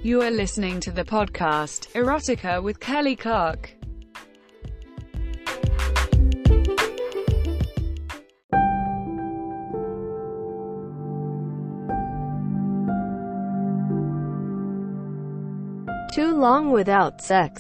You are listening to the podcast, Erotica with Kelly Clark. Too long without sex.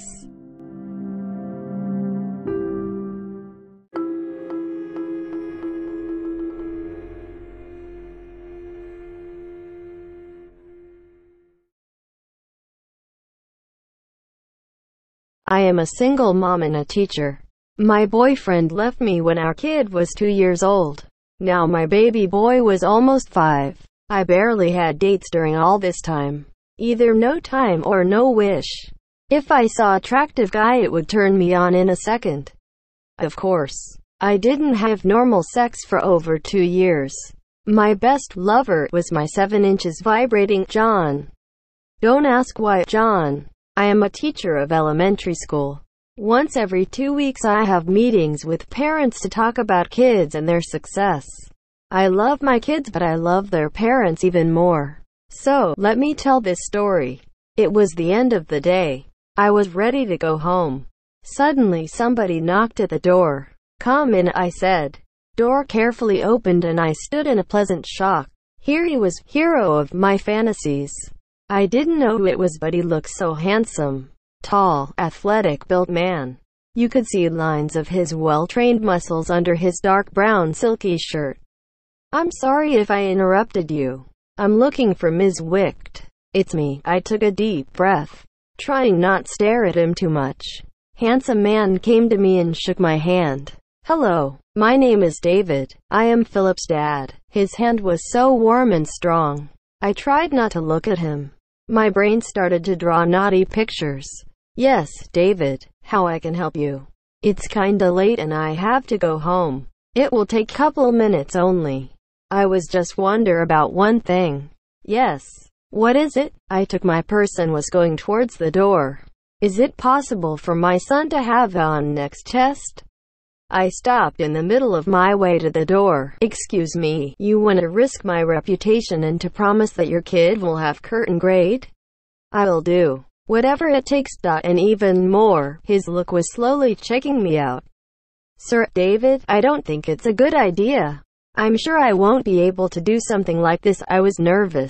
I am a single mom and a teacher. My boyfriend left me when our kid was 2 years old. Now my baby boy was almost 5. I barely had dates during all this time. Either no time or no wish. If I saw attractive guy, it would turn me on in a second. Of course, I didn't have normal sex for over 2 years. My best lover was my 7 inches vibrating John. Don't ask why, John. I am a teacher of elementary school. Once every 2 weeks I have meetings with parents to talk about kids and their success. I love my kids, but I love their parents even more. So, let me tell this story. It was the end of the day. I was ready to go home. Suddenly somebody knocked at the door. Come in, I said. Door carefully opened and I stood in a pleasant shock. Here he was, hero of my fantasies. I didn't know who it was, but he looked so handsome. Tall, athletic-built man. You could see lines of his well-trained muscles under his dark brown silky shirt. I'm sorry if I interrupted you. I'm looking for Ms. Wicht. It's me. I took a deep breath, trying not stare at him too much. Handsome man came to me and shook my hand. Hello. My name is David. I am Philip's dad. His hand was so warm and strong. I tried not to look at him. My brain started to draw naughty pictures. Yes, David. How I can help you? It's kinda late and I have to go home. It will take couple minutes only. I was just wonder about one thing. Yes. What is it? I took my purse and was going towards the door. Is it possible for my son to have on next test? I stopped in the middle of my way to the door. Excuse me, you want to risk my reputation and to promise that your kid will have curtain grade? I'll do whatever it takes. And even more. His look was slowly checking me out. Sir David, I don't think it's a good idea. I'm sure I won't be able to do something like this. I was nervous.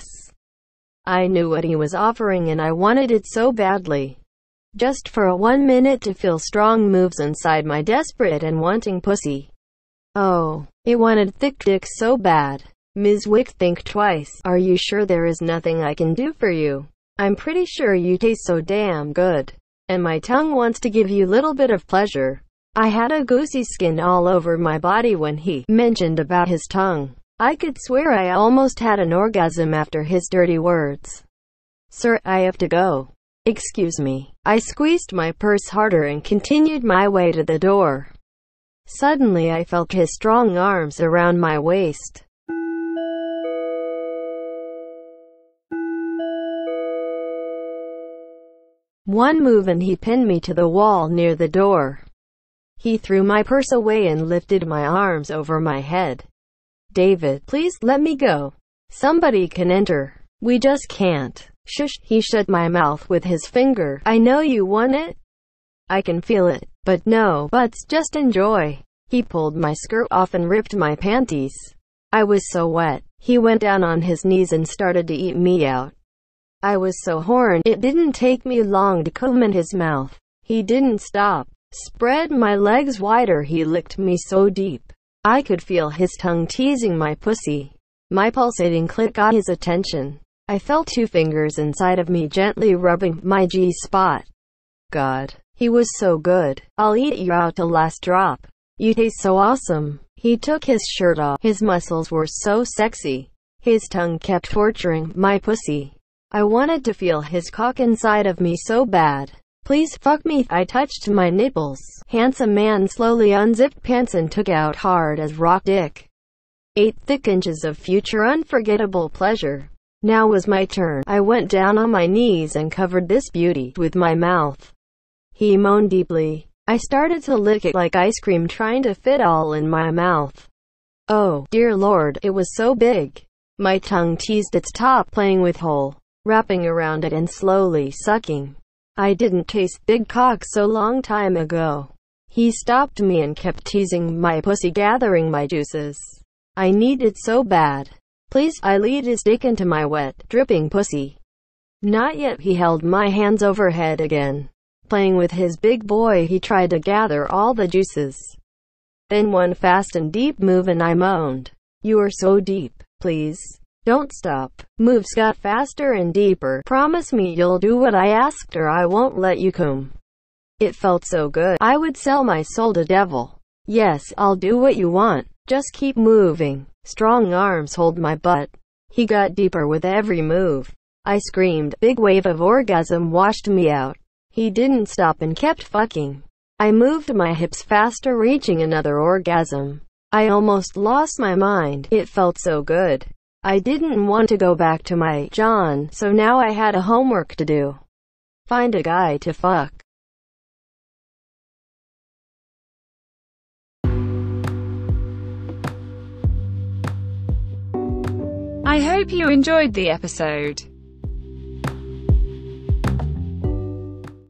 I knew what he was offering and I wanted it so badly. Just for a 1 minute to feel strong moves inside my desperate and wanting pussy. Oh, it wanted thick dick so bad. Ms. Wick, think twice. Are you sure there is nothing I can do for you? I'm pretty sure you taste so damn good. And my tongue wants to give you a little bit of pleasure. I had a goosey skin all over my body when he mentioned about his tongue. I could swear I almost had an orgasm after his dirty words. Sir, I have to go. Excuse me. I squeezed my purse harder and continued my way to the door. Suddenly I felt his strong arms around my waist. One move and he pinned me to the wall near the door. He threw my purse away and lifted my arms over my head. David, please let me go. Somebody can enter. We just can't. Shush. He shut my mouth with his finger. I know you want it. I can feel it. But no buts, just enjoy. He pulled my skirt off and ripped my panties. I was so wet. He went down on his knees and started to eat me out. I was so horned, it didn't take me long to come in his mouth. He didn't stop. Spread my legs wider. He licked me so deep. I could feel his tongue teasing my pussy. My pulsating clit got his attention. I felt 2 fingers inside of me gently rubbing my G-spot. God, he was so good. I'll eat you out till last drop. You taste so awesome. He took his shirt off. His muscles were so sexy. His tongue kept torturing my pussy. I wanted to feel his cock inside of me so bad. Please fuck me. I touched my nipples. Handsome man slowly unzipped pants and took out hard as rock dick. 8 thick inches of future unforgettable pleasure. Now was my turn. I went down on my knees and covered this beauty with my mouth. He moaned deeply. I started to lick it like ice cream, trying to fit all in my mouth. Oh, dear Lord, it was so big. My tongue teased its top, playing with hole. wrapping around it and slowly sucking. I didn't taste big cock so long time ago. He stopped me and kept teasing my pussy, gathering my juices. I need it so bad. Please, I lead his dick into my wet, dripping pussy. Not yet. He held my hands overhead again. Playing with his big boy, he tried to gather all the juices. Then one fast and deep move and I moaned. You are so deep. Please. Don't stop. Moves got faster and deeper. Promise me you'll do what I asked or I won't let you come. It felt so good. I would sell my soul to devil. Yes, I'll do what you want. Just keep moving. Strong arms hold my butt. He got deeper with every move. I screamed. Big wave of orgasm washed me out. He didn't stop and kept fucking. I moved my hips faster, reaching another orgasm. I almost lost my mind. It felt so good. I didn't want to go back to my John, so now I had a homework to do. Find a guy to fuck. I hope you enjoyed the episode.